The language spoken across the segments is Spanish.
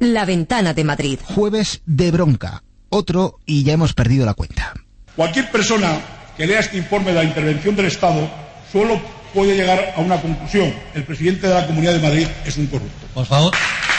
La Ventana de Madrid. Jueves de bronca. Otro y ya hemos perdido la cuenta. Cualquier persona que lea este informe de la intervención del Estado solo puede llegar a una conclusión: el presidente de la Comunidad de Madrid es un corrupto. Por favor.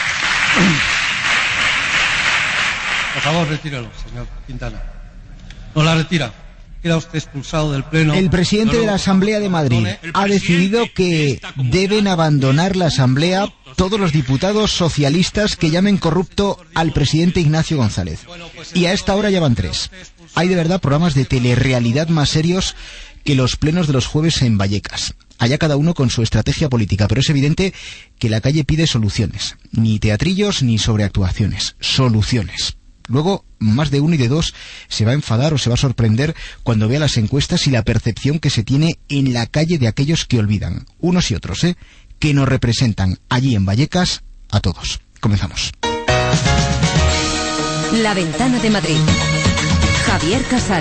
Por favor, retíralo, señor Quintana. No la retira. Queda usted expulsado del Pleno. El presidente de la Asamblea de Madrid ha decidido que deben abandonar la Asamblea todos los diputados socialistas que llamen corrupto al presidente Ignacio González. Y a esta hora ya van 3. Hay de verdad programas de telerrealidad más serios que los plenos de los jueves en Vallecas. Allá cada uno con su estrategia política, pero es evidente que la calle pide soluciones. Ni teatrillos ni sobreactuaciones. Soluciones. Luego, más de uno y de dos se va a enfadar o se va a sorprender cuando vea las encuestas y la percepción que se tiene en la calle de aquellos que olvidan, unos y otros, que nos representan allí en Vallecas a todos. Comenzamos. La Ventana de Madrid. Javier Casal.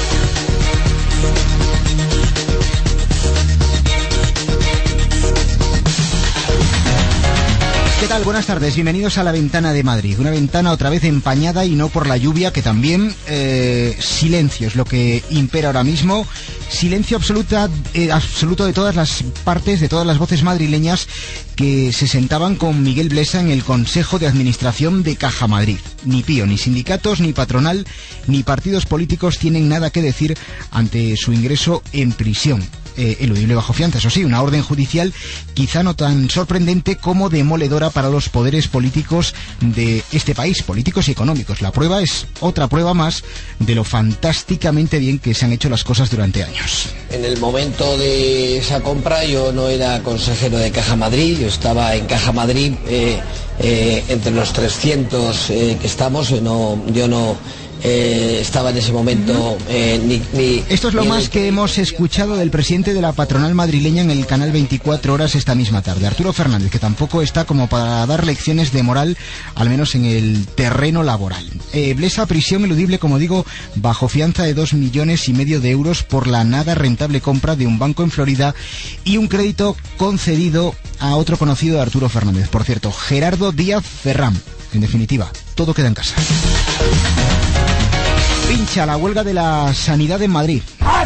¿Qué tal? Buenas tardes, bienvenidos a La Ventana de Madrid. Una ventana otra vez empañada y no por la lluvia, que también silencio es lo que impera ahora mismo. Silencio absoluto de todas las partes, de todas las voces madrileñas que se sentaban con Miguel Blesa en el Consejo de Administración de Caja Madrid. Ni Pío, ni sindicatos, ni patronal, ni partidos políticos tienen nada que decir ante su ingreso en prisión. Eludible bajo fianza, eso sí, una orden judicial quizá no tan sorprendente como demoledora para los poderes políticos de este país, políticos y económicos. La prueba es otra prueba más de lo fantásticamente bien que se han hecho las cosas durante años. En el momento de esa compra yo no era consejero de Caja Madrid, yo estaba en Caja Madrid entre los 300 que estamos, yo no estaba en ese momento Esto es lo más que hemos escuchado del presidente de la patronal madrileña en el canal 24 Horas esta misma tarde, Arturo Fernández, que tampoco está como para dar lecciones de moral, al menos en el terreno laboral. Blesa, prisión eludible, como digo, bajo fianza de 2,5 millones de euros por la nada rentable compra de un banco en Florida y un crédito concedido a otro conocido de Arturo Fernández, por cierto, Gerardo Díaz Ferrán. En definitiva, todo queda en casa. Pincha la huelga de la sanidad en Madrid.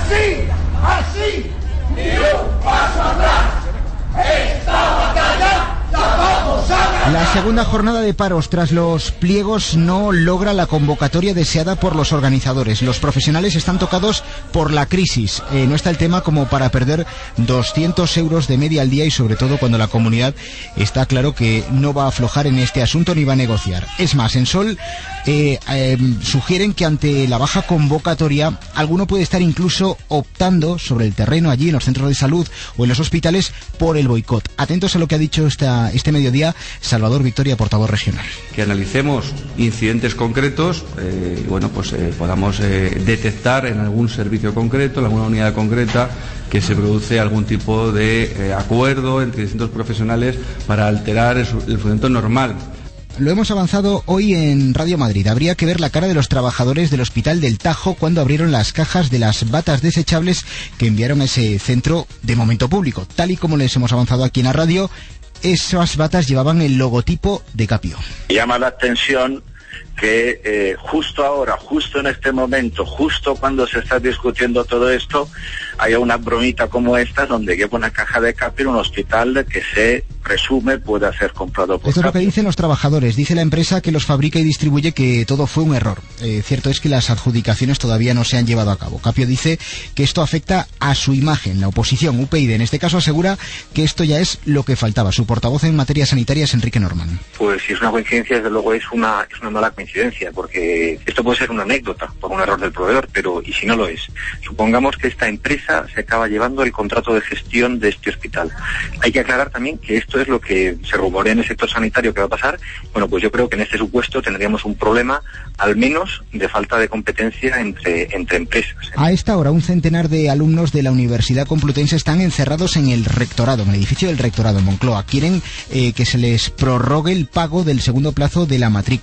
Así, ni un paso atrás. Esta batalla la vamos a ganar. La segunda jornada de paros tras los pliegos no logra la convocatoria deseada por los organizadores. Los profesionales están tocados por la crisis. No está el tema como para perder 200 euros de media al día y sobre todo cuando la comunidad está claro que no va a aflojar en este asunto ni va a negociar. Es más, en Sol sugieren que ante la baja convocatoria alguno puede estar incluso optando sobre el terreno allí en los centros de salud o en los hospitales por el boicot. Atentos a lo que ha dicho este mediodía Salvador Victoria, portavoz regional. Que analicemos incidentes concretos podamos detectar en algún servicio concreto, en alguna unidad concreta, que se produce algún tipo de acuerdo entre distintos profesionales para alterar el funcionamiento normal. Lo hemos avanzado hoy en Radio Madrid. Habría que ver la cara de los trabajadores del Hospital del Tajo cuando abrieron las cajas de las batas desechables que enviaron a ese centro de momento público. Tal y como les hemos avanzado aquí en la radio, esas batas llevaban el logotipo de Capio. Llama la atención que justo ahora, justo en este momento, justo cuando se está discutiendo todo esto, haya una bromita como esta donde lleva una caja de Capio en un hospital que se presume pueda ser comprado por Esto es lo que Capio. dicen los trabajadores. Dice la empresa que los fabrica y distribuye que todo fue un error. Cierto es que las adjudicaciones todavía no se han llevado a cabo. Capio dice que esto afecta a su imagen. La oposición, UPyD, en este caso asegura que esto ya es lo que faltaba. Su portavoz en materia sanitaria es Enrique Norman. Pues si es una coincidencia, desde luego es una mala coincidencia, porque esto puede ser una anécdota por un error del proveedor, pero ¿y si no lo es? Supongamos que esta empresa se acaba llevando el contrato de gestión de este hospital. Hay que aclarar también que esto es lo que se rumorea en el sector sanitario que va a pasar. Bueno, pues yo creo que en este supuesto tendríamos un problema, al menos, de falta de competencia entre empresas. A esta hora, un centenar de alumnos de la Universidad Complutense están encerrados en el rectorado, en el edificio del rectorado en Moncloa. Quieren que se les prorrogue el pago del segundo plazo de la matrícula.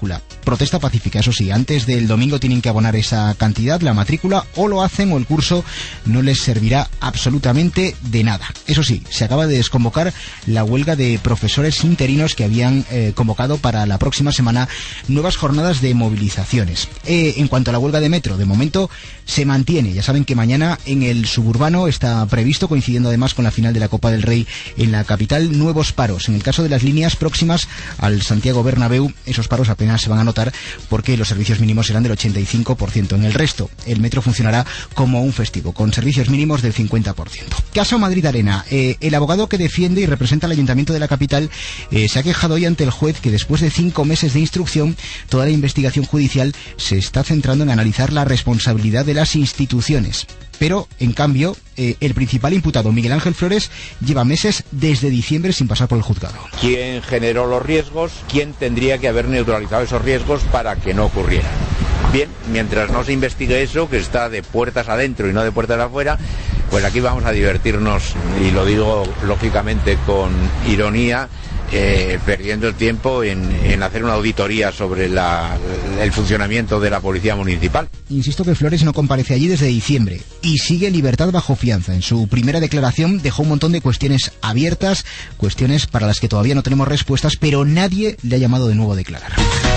protesta pacífica, eso sí, antes del domingo tienen que abonar esa cantidad, la matrícula, o lo hacen o el curso no les servirá absolutamente de nada. Eso sí, se acaba de desconvocar la huelga de profesores interinos que habían convocado para la próxima semana nuevas jornadas de movilizaciones. En cuanto a la huelga de metro, de momento se mantiene. Ya saben que mañana en el suburbano está previsto, coincidiendo además con la final de la Copa del Rey en la capital, nuevos paros. En el caso de las líneas próximas al Santiago Bernabéu, esos paros apenas se van a notar porque los servicios mínimos serán del 85%. En el resto, el metro funcionará como un festivo, con servicios mínimos del 50%. Caso Madrid Arena. El abogado que defiende y representa al Ayuntamiento de la capital se ha quejado hoy ante el juez que después de 5 meses de instrucción, toda la investigación judicial se está centrando en analizar la responsabilidad de las instituciones. Pero, en cambio, el principal imputado, Miguel Ángel Flores, lleva meses desde diciembre sin pasar por el juzgado. ¿Quién generó los riesgos? ¿Quién tendría que haber neutralizado esos riesgos para que no ocurrieran? Bien, mientras no se investigue eso, que está de puertas adentro y no de puertas afuera, pues aquí vamos a divertirnos, y lo digo lógicamente con ironía, perdiendo el tiempo en hacer una auditoría sobre el funcionamiento de la policía municipal. Insisto que Flores no comparece allí desde diciembre y sigue en libertad bajo fianza. En su primera declaración dejó un montón de cuestiones abiertas, cuestiones para las que todavía no tenemos respuestas, pero nadie le ha llamado de nuevo a declarar.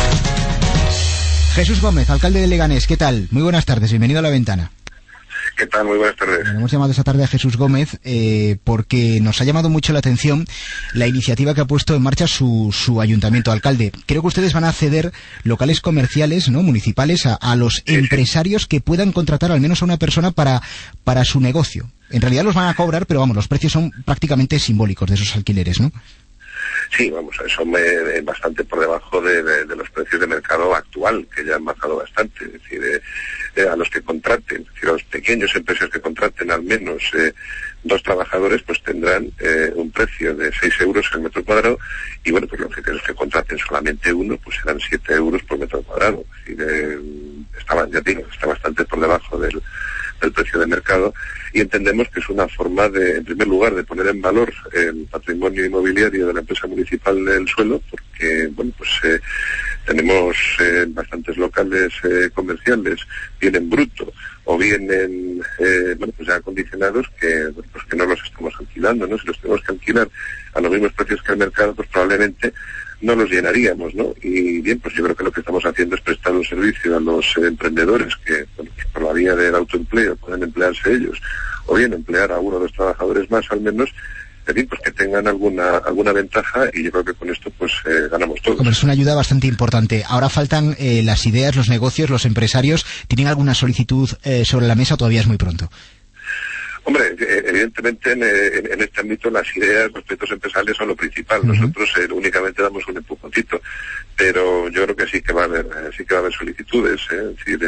Jesús Gómez, alcalde de Leganés, ¿qué tal? Muy buenas tardes, bienvenido a La Ventana. ¿Qué tal? Muy buenas tardes. Bueno, hemos llamado esta tarde a Jesús Gómez porque nos ha llamado mucho la atención la iniciativa que ha puesto en marcha su ayuntamiento. Alcalde, creo que ustedes van a ceder locales comerciales, ¿no?, municipales a los empresarios que puedan contratar al menos a una persona para su negocio. En realidad los van a cobrar, pero vamos, los precios son prácticamente simbólicos de esos alquileres, ¿no? Sí, vamos, son bastante por debajo de los precios de mercado actual, que ya han bajado bastante. Es decir, a los que contraten, es decir, a los pequeños empresarios que contraten al menos 2 trabajadores, pues tendrán un precio de 6 euros el metro cuadrado, y bueno, pues los que contraten solamente uno, pues serán 7 euros por metro cuadrado. Es decir, está bastante por debajo del precio de mercado, y entendemos que es una forma en primer lugar, de poner en valor el patrimonio inmobiliario de la empresa municipal del suelo, porque, bueno, pues tenemos bastantes locales comerciales, bien en bruto o bien en, pues ya acondicionados, que no los estamos alquilando, ¿no? Si los tenemos que alquilar a los mismos precios que el mercado, pues probablemente no los llenaríamos, ¿no? Y bien, pues yo creo que lo que estamos haciendo es prestar un servicio a los emprendedores que, bueno, pues por la vía del autoempleo pueden emplearse ellos, o bien emplear a 1 o 2 trabajadores más al menos, en fin, pues que tengan alguna ventaja, y yo creo que con esto pues ganamos todos. Hombre, es una ayuda bastante importante. Ahora faltan las ideas, los negocios, los empresarios. ¿Tienen alguna solicitud sobre la mesa o todavía es muy pronto? Hombre, evidentemente en este ámbito las ideas, los proyectos empresariales son lo principal. Nosotros únicamente damos un empujoncito, pero yo creo que sí que va a haber solicitudes. Es decir,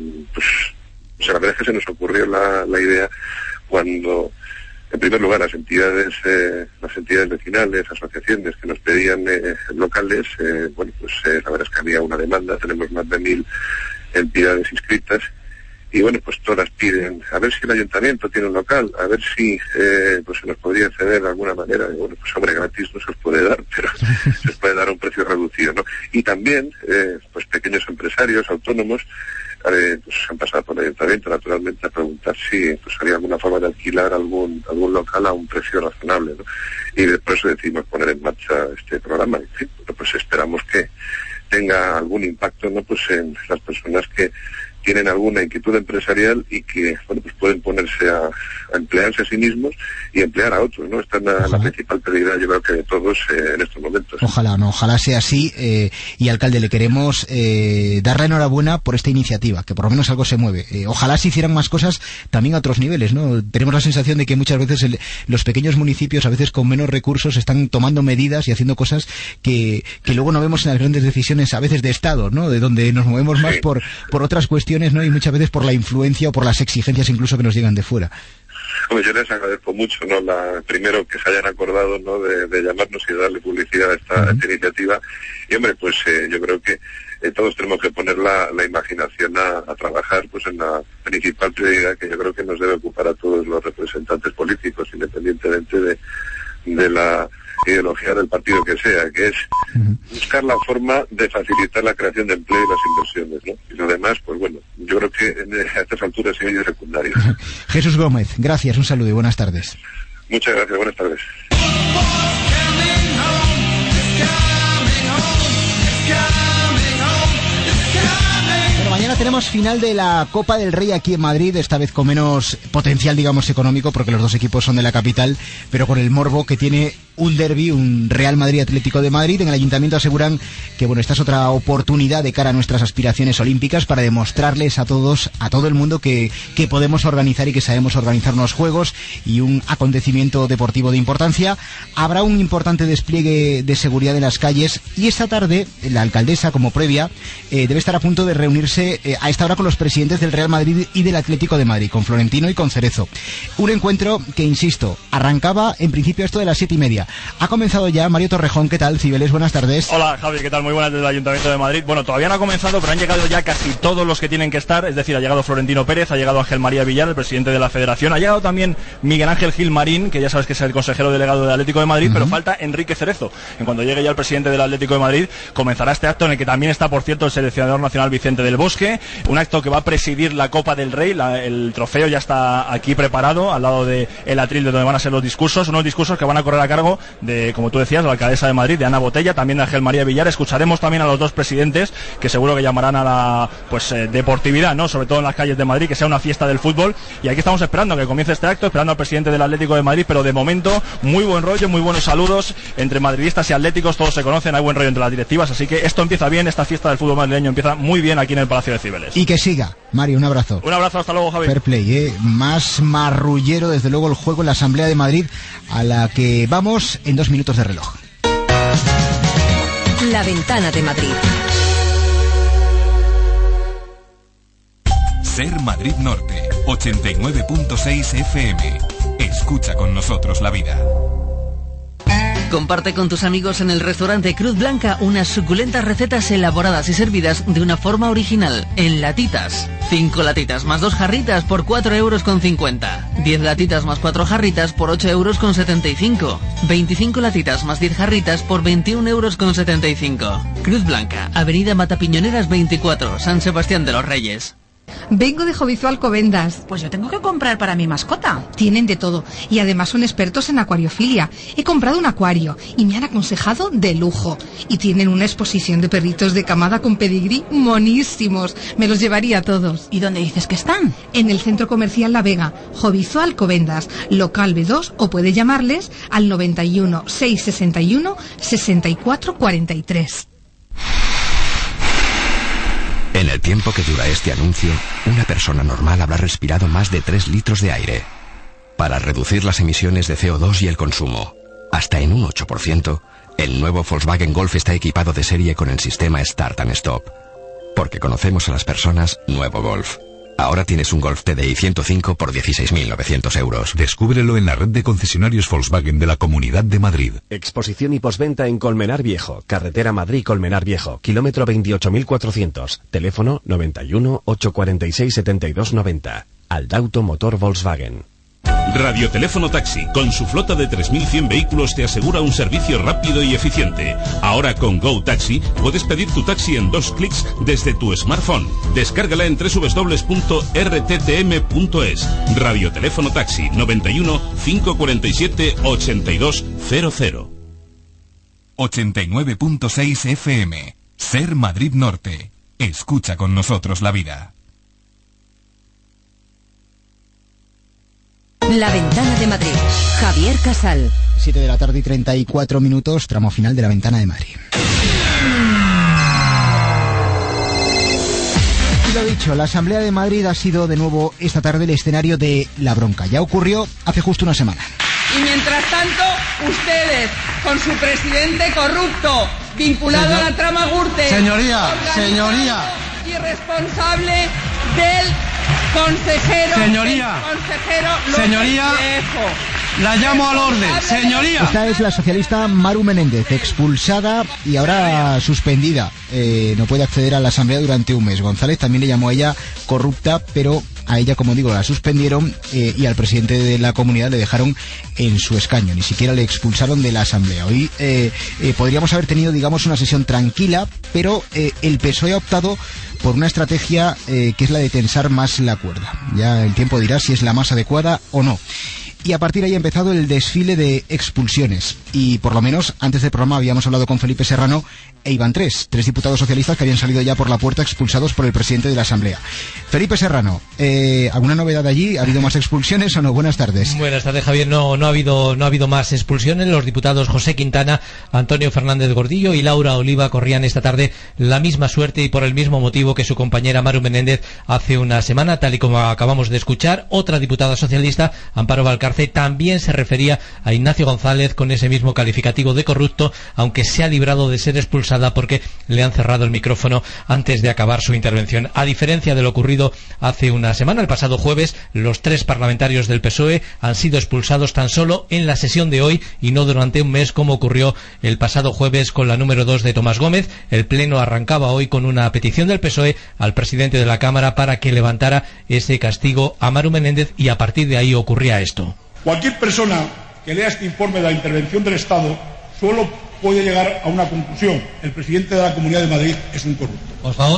pues la verdad es que se nos ocurrió la idea cuando, en primer lugar, las entidades vecinales, asociaciones que nos pedían locales, bueno, pues la verdad es que había una demanda. Tenemos más de 1000 entidades inscritas. Y bueno, pues todas piden, a ver si el ayuntamiento tiene un local, a ver si pues se nos podría ceder de alguna manera. Y bueno, pues hombre, gratis no se os puede dar, pero se os puede dar a un precio reducido, ¿no? Y también, pues pequeños empresarios, autónomos, pues han pasado por el ayuntamiento, naturalmente, a preguntar si pues había alguna forma de alquilar algún local a un precio razonable, ¿no? Y por eso decidimos poner en marcha este programa. En fin, pues esperamos que tenga algún impacto, ¿no?, pues en las personas que tienen alguna inquietud empresarial y que, bueno, pues pueden ponerse a emplearse a sí mismos y emplear a otros, ¿no? Esta es la principal prioridad, yo creo que de todos en estos momentos. Ojalá sea así, y alcalde, le queremos dar la enhorabuena por esta iniciativa, que por lo menos algo se mueve. Ojalá se hicieran más cosas también a otros niveles, ¿no? Tenemos la sensación de que muchas veces los pequeños municipios, a veces con menos recursos, están tomando medidas y haciendo cosas que luego no vemos en las grandes decisiones, a veces de Estado, ¿no? De donde nos movemos más por otras cuestiones, ¿no? Y muchas veces por la influencia o por las exigencias incluso que nos llegan de fuera. Hombre, yo les agradezco mucho, ¿no? Primero que se hayan acordado, ¿no?, de llamarnos y de darle publicidad a esta iniciativa. Y hombre, pues yo creo que todos tenemos que poner la imaginación a trabajar pues en la principal prioridad que yo creo que nos debe ocupar a todos los representantes políticos, independientemente de la ideología del partido que sea, que es buscar la forma de facilitar la creación de empleo y las inversiones, ¿no? Y lo demás, pues bueno, yo creo que a estas alturas es secundario. Jesús Gómez, gracias, un saludo y buenas tardes. Muchas gracias, buenas tardes. Mañana tenemos final de la Copa del Rey aquí en Madrid, esta vez con menos potencial, digamos, económico, porque los dos equipos son de la capital, pero con el morbo que tiene un derbi, un Real Madrid Atlético de Madrid. En el Ayuntamiento aseguran que, bueno, esta es otra oportunidad de cara a nuestras aspiraciones olímpicas para demostrarles a todos, a todo el mundo que podemos organizar y que sabemos organizar unos juegos y un acontecimiento deportivo de importancia. Habrá un importante despliegue de seguridad en las calles y esta tarde la alcaldesa, como previa, debe estar a punto de reunirse a esta hora con los presidentes del Real Madrid y del Atlético de Madrid, con Florentino y con Cerezo. Un encuentro que, insisto, arrancaba en principio esto de las 7:30. Ha comenzado ya. Mario Torrejón, ¿qué tal? Cibeles, buenas tardes. Hola, Javi, ¿qué tal? Muy buenas desde el Ayuntamiento de Madrid. Bueno, todavía no ha comenzado, pero han llegado ya casi todos los que tienen que estar, es decir, ha llegado Florentino Pérez, ha llegado Ángel María Villar, el presidente de la Federación, ha llegado también Miguel Ángel Gil Marín, que ya sabes que es el consejero delegado del Atlético de Madrid, pero falta Enrique Cerezo. En cuanto llegue ya el presidente del Atlético de Madrid, comenzará este acto en el que también está, por cierto, el seleccionador nacional Vicente del Bosque, un acto que va a presidir la Copa del Rey. El trofeo ya está aquí preparado, al lado del atril de donde van a ser los discursos, unos discursos que van a correr a cargo de, como tú decías, la alcaldesa de Madrid, de Ana Botella, también de Ángel María Villar. Escucharemos también a los dos presidentes, que seguro que llamarán a la deportividad, ¿no? Sobre todo en las calles de Madrid, que sea una fiesta del fútbol. Y aquí estamos esperando que comience este acto, esperando al presidente del Atlético de Madrid, pero de momento muy buen rollo, muy buenos saludos entre madridistas y atléticos, todos se conocen, hay buen rollo entre las directivas, así que esto empieza bien, esta fiesta del fútbol madrileño empieza muy bien aquí en el Palacio de Cibeles. Y que siga. Mario, un abrazo. Un abrazo, hasta luego, Javi. Fair play, más marrullero desde luego el juego en la Asamblea de Madrid, a la que vamos en 2 minutos de reloj. La Ventana de Madrid. Ser Madrid Norte, 89.6 FM. Escucha con nosotros la vida. Comparte con tus amigos en el restaurante Cruz Blanca unas suculentas recetas elaboradas y servidas de una forma original, en latitas. 5 latitas más 2 jarritas por 4,50 €. 10 latitas más 4 jarritas por 8,75 €. 25 latitas más 10 jarritas por 21,75 €. Cruz Blanca, Avenida Matapiñoneras 24, San Sebastián de los Reyes. Vengo de Jovizó Alcobendas. Pues yo tengo que comprar para mi mascota. Tienen de todo y además son expertos en acuariofilia. He comprado un acuario y me han aconsejado de lujo. Y tienen una exposición de perritos de camada con pedigrí monísimos. Me los llevaría a todos. ¿Y dónde dices que están? En el Centro Comercial La Vega, Jovizó Alcobendas, local B2, o puede llamarles al 91 661 64 43. En el tiempo que dura este anuncio, una persona normal habrá respirado más de 3 litros de aire. Para reducir las emisiones de CO2 y el consumo, hasta en un 8%, el nuevo Volkswagen Golf está equipado de serie con el sistema Start and Stop. Porque conocemos a las personas, nuevo Golf. Ahora tienes un Golf TDI 105 por 16.900 €. Descúbrelo en la red de concesionarios Volkswagen de la Comunidad de Madrid. Exposición y postventa en Colmenar Viejo, carretera Madrid-Colmenar Viejo, kilómetro 28.400, teléfono 91 846 7290. Aldauto Motor Volkswagen. Radioteléfono Taxi, con su flota de 3.100 vehículos, te asegura un servicio rápido y eficiente. Ahora con Go Taxi puedes pedir tu taxi en 2 clics desde tu smartphone. Descárgala en www.rttm.es. Radioteléfono Taxi, 91 547 8200. 89.6 FM. Ser Madrid Norte. Escucha con nosotros la vida. La Ventana de Madrid. Javier Casal. 7 de la tarde y 34 minutos, tramo final de La Ventana de Madrid. Y lo dicho, la Asamblea de Madrid ha sido de nuevo esta tarde el escenario de la bronca. Ya ocurrió hace justo una semana. Y mientras tanto, ustedes, con su presidente corrupto, vinculado a la trama Gürtel, señoría, irresponsable del consejero señoría, la llamo al orden, señoría. Esta es la socialista Maru Menéndez, expulsada y ahora suspendida. No puede acceder a la asamblea durante un mes. González también le llamó a ella corrupta, pero a ella, como digo, la suspendieron y al presidente de la comunidad le dejaron en su escaño, ni siquiera le expulsaron de la asamblea. Hoy podríamos haber tenido, digamos, una sesión tranquila, pero el PSOE ha optado por una estrategia que es la de tensar más la cuerda. Ya el tiempo dirá si es la más adecuada o no. Y a partir de ahí ha empezado el desfile de expulsiones. Y por lo menos antes del programa habíamos hablado con Felipe Serrano e iban tres diputados socialistas que habían salido ya por la puerta expulsados por el presidente de la Asamblea. Felipe Serrano, ¿alguna novedad allí? ¿Ha habido más expulsiones o no? Buenas tardes. Buenas tardes, Javier. No ha habido más expulsiones. Los diputados José Quintana, Antonio Fernández Gordillo y Laura Oliva corrían esta tarde la misma suerte y por el mismo motivo que su compañera Maru Menéndez hace una semana, tal y como acabamos de escuchar. Otra diputada socialista, Amparo Valcarce, también se refería a Ignacio González con ese mismo calificativo de corrupto, aunque se ha librado de ser expulsada porque le han cerrado el micrófono antes de acabar su intervención. A diferencia de lo ocurrido hace una semana, el pasado jueves, los 3 parlamentarios del PSOE han sido expulsados tan solo en la sesión de hoy y no durante un mes como ocurrió el pasado jueves con la número 2 de Tomás Gómez. El pleno arrancaba hoy con una petición del PSOE al presidente de la Cámara para que levantara ese castigo a Maru Menéndez y a partir de ahí ocurría esto. Cualquier persona que lea este informe de la intervención del Estado solo puede llegar a una conclusión: el presidente de la Comunidad de Madrid es un corrupto. Por favor.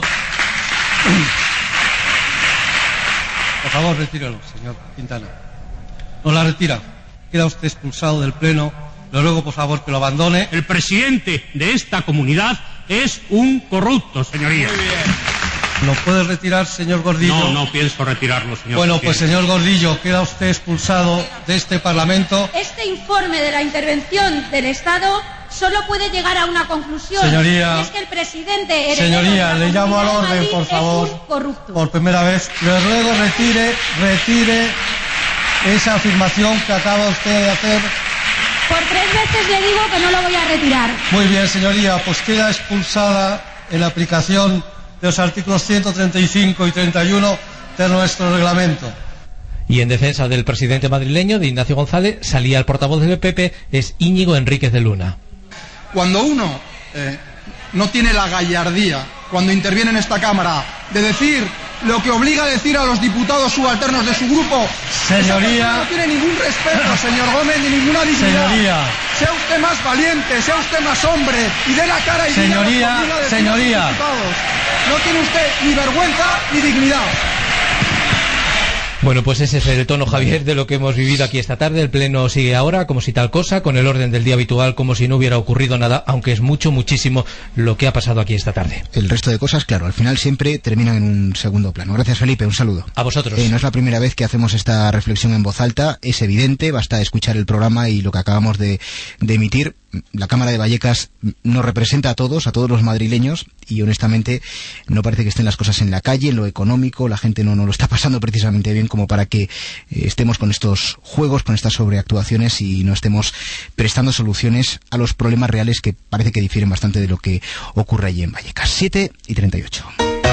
Por favor, retíralo, señor Quintana. No la retira. Queda usted expulsado del Pleno. Le ruego, por favor, que lo abandone. El presidente de esta comunidad es un corrupto, señoría. Muy bien. ¿Lo puede retirar, señor Gordillo? No pienso retirarlo, señor. Bueno, pues señor Gordillo, queda usted expulsado de este Parlamento. Este informe de la intervención del Estado solo puede llegar a una conclusión. Señoría, y es que el presidente señoría, le llamo al orden, por favor. Por primera vez, le ruego retire esa afirmación que acaba usted de hacer. Por 3 veces le digo que no lo voy a retirar. Muy bien, señoría, pues queda expulsada en la aplicación de los artículos 135 y 31 de nuestro reglamento. Y en defensa del presidente madrileño, de Ignacio González, salía el portavoz del PP, es Íñigo Enríquez de Luna. Cuando uno no tiene la gallardía, cuando interviene en esta Cámara, de decir lo que obliga a decir a los diputados subalternos de su grupo, señoría, no tiene ningún respeto, señor Gómez, ni ninguna dignidad. Señoría, sea usted más valiente, sea usted más hombre y dé la cara y señoría, diga lo que señoría, a los diputados. No tiene usted ni vergüenza ni dignidad. Bueno, pues ese es el tono, Javier, de lo que hemos vivido aquí esta tarde. El Pleno sigue ahora como si tal cosa, con el orden del día habitual, como si no hubiera ocurrido nada, aunque es muchísimo lo que ha pasado aquí esta tarde. El resto de cosas, claro, al final siempre terminan en un segundo plano. Gracias, Felipe, un saludo. A vosotros. No es la primera vez que hacemos esta reflexión en voz alta, es evidente, basta escuchar el programa y lo que acabamos de emitir. La Cámara de Vallecas nos representa a todos los madrileños, y honestamente no parece que estén las cosas en la calle, en lo económico, la gente no lo está pasando precisamente bien como para que estemos con estos juegos, con estas sobreactuaciones y no estemos prestando soluciones a los problemas reales que parece que difieren bastante de lo que ocurre allí en Vallecas. 7:38.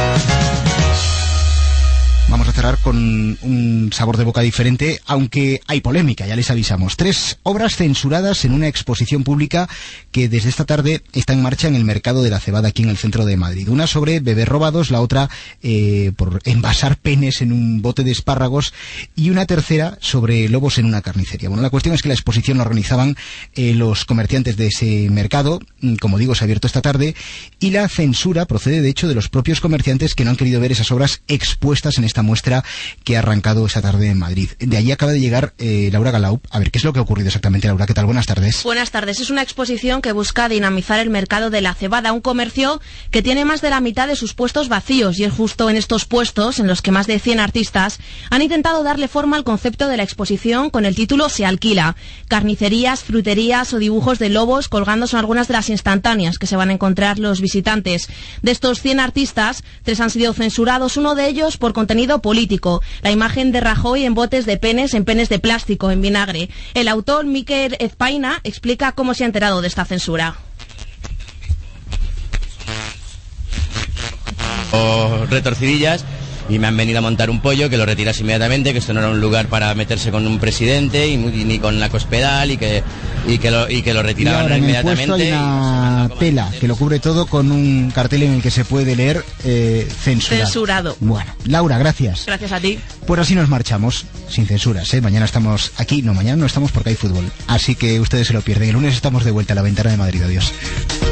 Vamos a cerrar con un sabor de boca diferente, aunque hay polémica, ya les avisamos. 3 obras censuradas en una exposición pública que desde esta tarde está en marcha en el mercado de la Cebada, aquí en el centro de Madrid. Una sobre bebés robados, la otra por envasar penes en un bote de espárragos y una tercera sobre lobos en una carnicería. Bueno, la cuestión es que la exposición la organizaban los comerciantes de ese mercado, como digo, se ha abierto esta tarde, y la censura procede de hecho de los propios comerciantes que no han querido ver esas obras expuestas en esta muestra que ha arrancado esta tarde en Madrid. De allí acaba de llegar Laura Galau. A ver, ¿qué es lo que ha ocurrido exactamente, Laura? ¿Qué tal? Buenas tardes. Buenas tardes. Es una exposición que busca dinamizar el mercado de la Cebada, un comercio que tiene más de la mitad de sus puestos vacíos, y es justo en estos puestos en los que más de 100 artistas han intentado darle forma al concepto de la exposición con el título Se alquila. Carnicerías, fruterías o dibujos de lobos colgando son algunas de las instantáneas que se van a encontrar los visitantes. De estos 100 artistas, 3 han sido censurados, uno de ellos por contenido político. La imagen de Rajoy en botes de penes, en penes de plástico, en vinagre. El autor, Miquel Ezpaina, explica cómo se ha enterado de esta censura. O retorcidillas, y me han venido a montar un pollo, que lo retiras inmediatamente, que esto no era un lugar para meterse con un presidente y ni con la Cospedal, y que lo retiraban ahora inmediatamente. En el puesto hay una tela que lo cubre todo con un cartel en el que se puede leer censurado. Bueno, Laura, gracias. Gracias a ti. Pues así nos marchamos, sin censuras, ¿eh? Mañana estamos aquí, mañana no estamos porque hay fútbol, así que ustedes se lo pierden. El lunes estamos de vuelta a La Ventana de Madrid. Adiós.